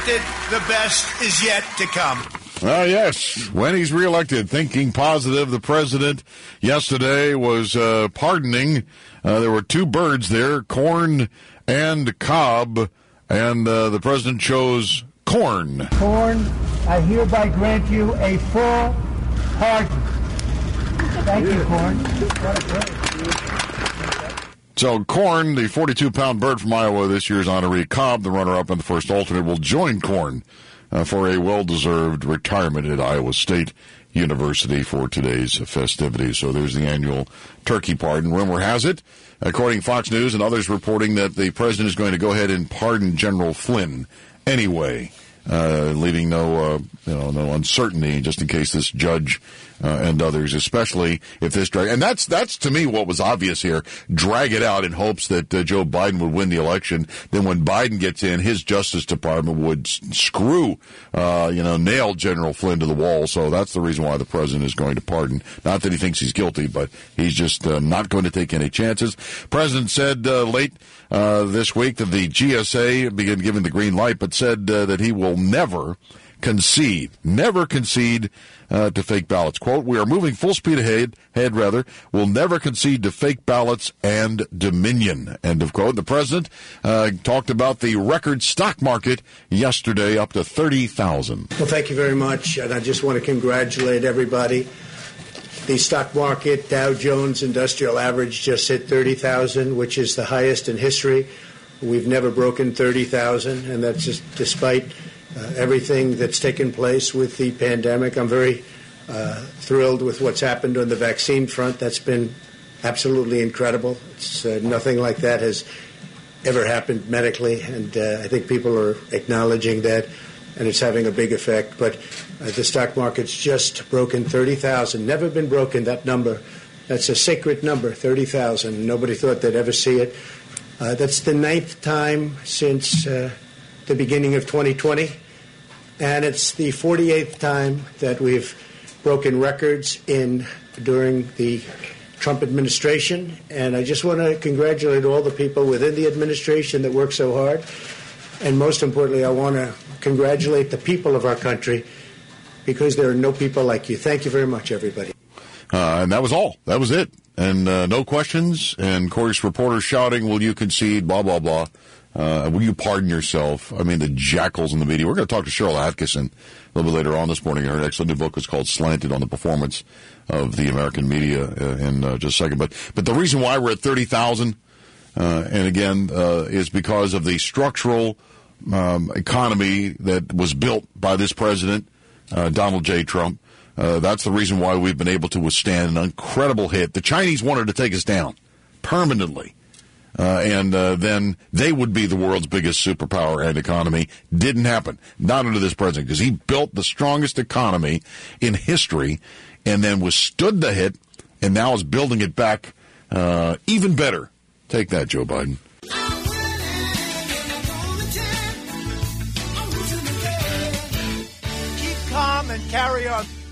reelected, the best is yet to come. Yes, when he's reelected, thinking positive. The president yesterday was pardoning. There were two birds there, corn and cob, and the president chose corn. Corn, I hereby grant you a full pardon. Thank you, Corn. So Corn, the 42-pound bird from Iowa, this year's honoree. Cobb, the runner-up and the first alternate, will join Corn for a well-deserved retirement at Iowa State University for today's festivities. So there's the annual turkey pardon. Rumor has it, according to Fox News and others reporting, that the president is going to go ahead and pardon General Flynn anyway, leaving no uncertainty just in case this judge and others, especially if this drag. And that's to me what was obvious here. Drag it out in hopes that Joe Biden would win the election. Then when Biden gets in, his Justice Department would nail General Flynn to the wall. So that's the reason why the president is going to pardon. Not that he thinks he's guilty, but he's just not going to take any chances. President said late this week that the GSA began giving the green light, but said that he will never concede to fake ballots. Quote, "We are moving full speed ahead, we'll never concede to fake ballots and dominion." End of quote. The president talked about the record stock market yesterday, up to 30,000. Well, thank you very much, and I just want to congratulate everybody. The stock market, Dow Jones Industrial Average, just hit 30,000, which is the highest in history. We've never broken 30,000, and that's just despite everything that's taken place with the pandemic. I'm very thrilled with what's happened on the vaccine front. That's been absolutely incredible. It's nothing like that has ever happened medically, and I think people are acknowledging that, and it's having a big effect. But the stock market's just broken 30,000. Never been broken, that number. That's a sacred number, 30,000. Nobody thought they'd ever see it. That's the 9th time since the beginning of 2020. And it's the 48th time that we've broken records during the Trump administration. And I just want to congratulate all the people within the administration that work so hard. And most importantly, I want to congratulate the people of our country, because there are no people like you. Thank you very much, everybody. And that was all. That was it. And no questions. And, of course, reporters shouting, "Will you concede?" Blah, blah, blah. Will you pardon yourself? I mean, the jackals in the media. We're going to talk to Cheryl Atkinson a little bit later on this morning. Her excellent new book is called Slanted, on the performance of the American media in just a second. But the reason why we're at 30,000, and again, is because of the structural economy that was built by this president, Donald J. Trump. That's the reason why we've been able to withstand an incredible hit. The Chinese wanted to take us down permanently. And then they would be the world's biggest superpower and economy. Didn't happen. Not under this president, because he built the strongest economy in history and then withstood the hit and now is building it back even better. Take that, Joe Biden. Keep calm and carry on.